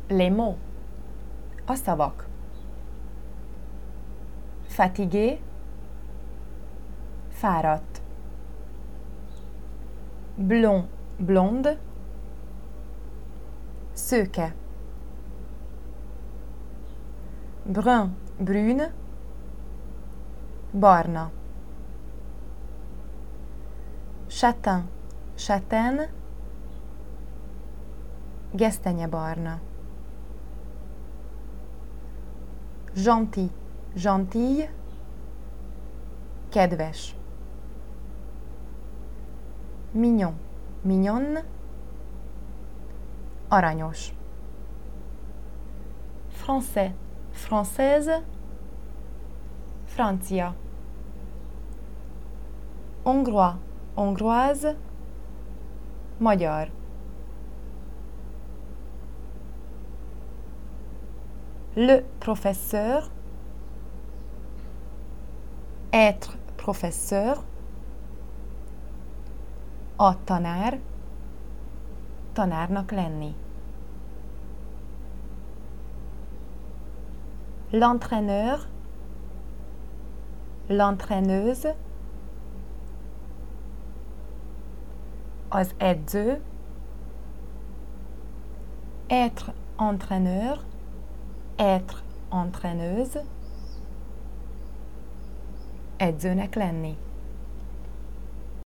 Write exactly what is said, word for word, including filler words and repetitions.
Les mots. A szavak. Fatigué, fáradt. Blond, blonde, szőke. Brun, brune, barna. Châtain, châtaine, gesztenyebarna. Gentil, gentille, kedves. Mignon, mignonne, aranyos. Français, française, francia. Hongrois, hongroise, magyar. Le professeur, être professeur, a tanár, tanárnak lenni. L'entraîneur, l'entraîneuse, az edző, être entraîneur, être entraîneuse, edzőnek lenni.